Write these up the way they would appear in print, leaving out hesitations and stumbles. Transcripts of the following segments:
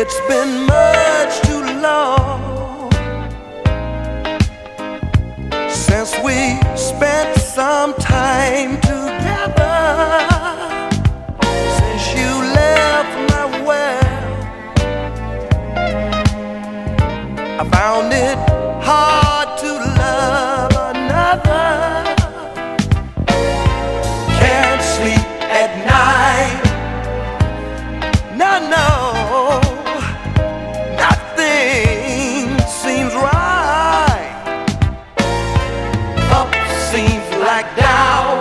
It's been much too long since we spent some time together. Since you left my world, I found it hard to love another. Can't sleep at night. No, no. Like down.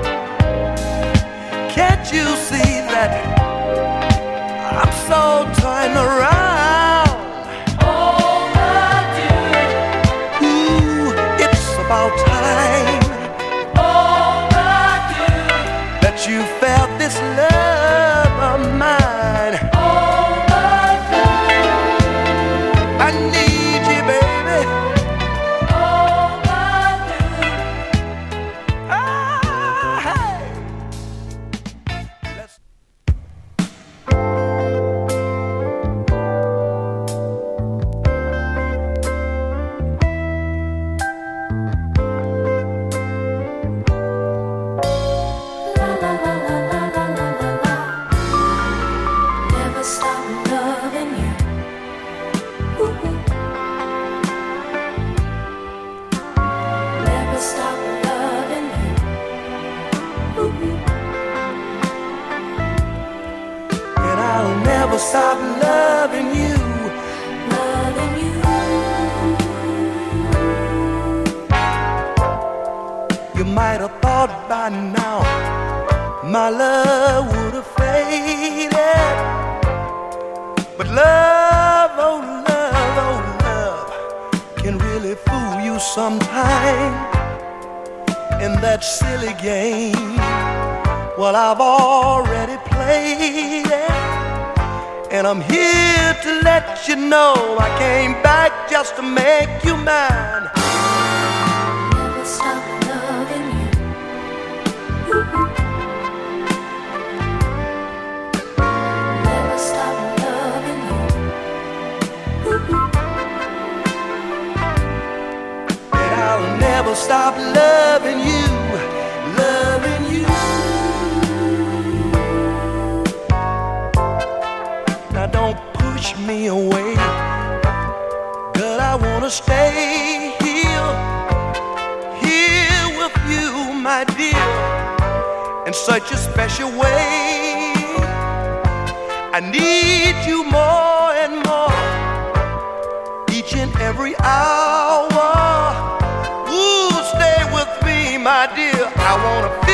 Can't you see that I'm so torn around? Oh, my dear. Ooh, it's about time. Oh, my dear. That you felt this love of mine. Oh, my dear. I need you, baby. Stop loving you, loving you. You might have thought by now my love would have faded, but love, oh love, oh love, can really fool you sometime. In that silly game, well, I've already played it. And I'm here to let you know I came back just to make you mine. Never stop loving you. Never stop loving you. And I'll never stop loving you, loving you. Now don't push me away, girl, I wanna stay here, here with you, my dear, in such a special way. I need you more and more, each and every hour. Ooh, stay with me, my dear, I wanna